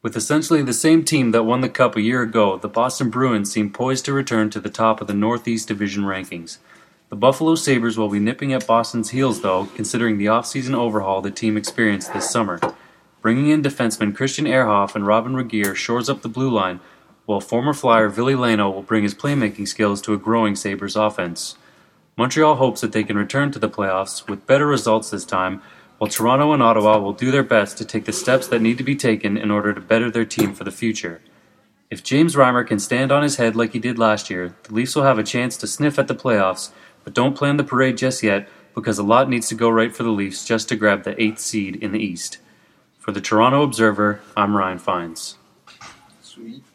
With essentially the same team that won the Cup a year ago, the Boston Bruins seem poised to return to the top of the Northeast Division rankings. The Buffalo Sabres will be nipping at Boston's heels, though, considering the offseason overhaul the team experienced this summer. Bringing in defensemen Christian Ehrhoff and Robin Regehr shores up the blue line, while former Flyer Ville Leino will bring his playmaking skills to a growing Sabres offense. Montreal hopes that they can return to the playoffs with better results this time, while Toronto and Ottawa will do their best to take the steps that need to be taken in order to better their team for the future. If James Reimer can stand on his head like he did last year, the Leafs will have a chance to sniff at the playoffs, but don't plan the parade just yet because a lot needs to go right for the Leafs just to grab the 8th seed in the East. For the Toronto Observer, I'm Ryan Fines. Sweet.